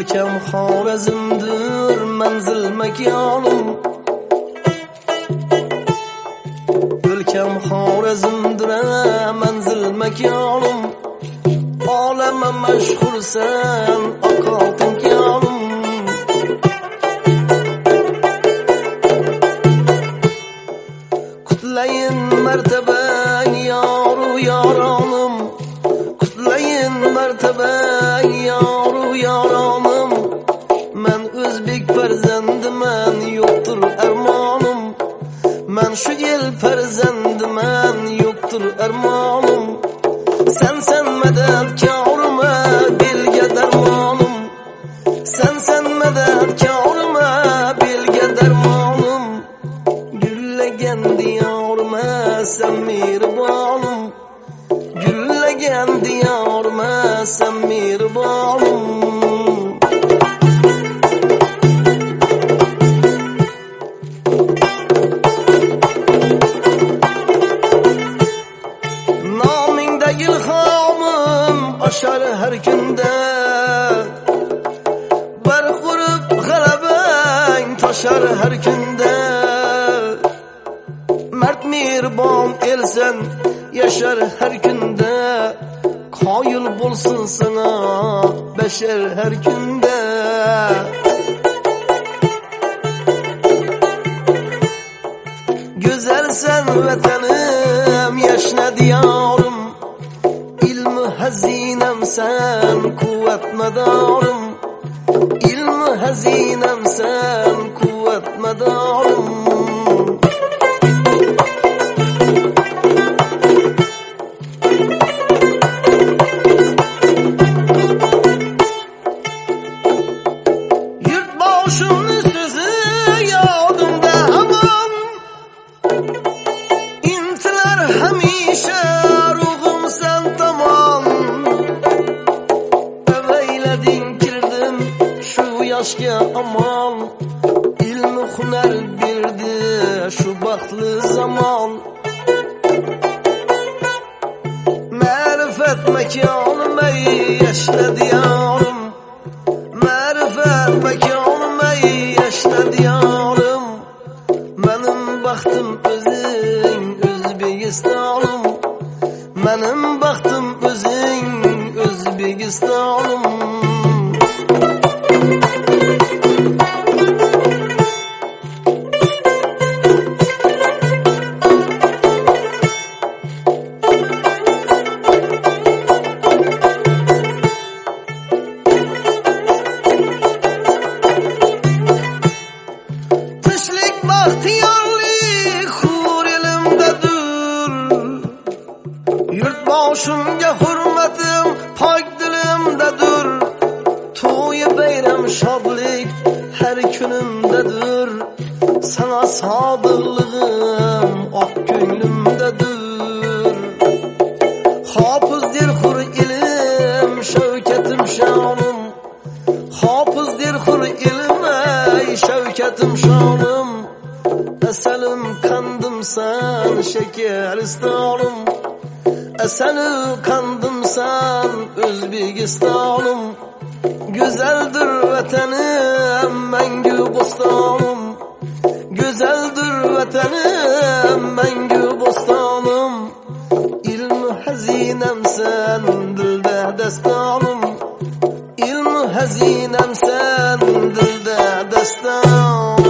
Ülkem Xorazmdir, manzil makonim. Ülkem Xorazmdir, manzil makonim. Olama mashhursan, oqotim konim. Qutlayin martabang yoru yoronim. Qutlayin martabang yoru yoronim. Men o'zbek farzandiman, yo'qdir armonim. Men shu el farzandiman, yo'qdir armonim. Sen madadkorima, belga darmonim. Sen madadkorima, belga darmonim. Gullagan diyorima, sen mehribonim. Gullagan diyorima, sen mehribonim. Nomingdagi ilhomim oshar har kunda. Bir qurib g'alabang toshar har kunda. Mard mehribon elsan yashar har kunda. Qoyil bo'lsin sana bashar har kunda. Go'zalsan vatanim, yashna diyorim. Ilmi hazinamsan, quvvat madorim. Ilmi hazinamsan, quvvat madorim. Yurtboshimning so'zi yodimda hamon. Intilar hamisha ruhimsan tomon. Avaylading kirdim shu yoshga amon. Ilmi hunar berdi shu baxtli zamon. Ma'rifat makonima yashna diyorim. Ma'rifat makonima yashna diyorim. Menim baxtim o'zing O'zbekistonim. Menim baxtim o'zing O'zbekistonim. Tinchlik baxtiyorlik hur elimdadir. Yurtboshimga hurmatim pok dilimdadir. To'yi bayram shodlik har kunimdadir. Sana sodiqligim oq ko'nglimdadir. Hofizdir hur ilim shavkatim shonim. Hofizdir hur ilim ay shavkatim shonim. Asalim qandimsan shakaristonim. Asalim qandimsan O'zbekistonim. Go'zaldir vatanim mangu bo'stonim. Go'zaldir vatanim mangu bo'stonim. Ilmi hazinamsan dilda dastonim. Ilmi hazinamsan dilda dastonim.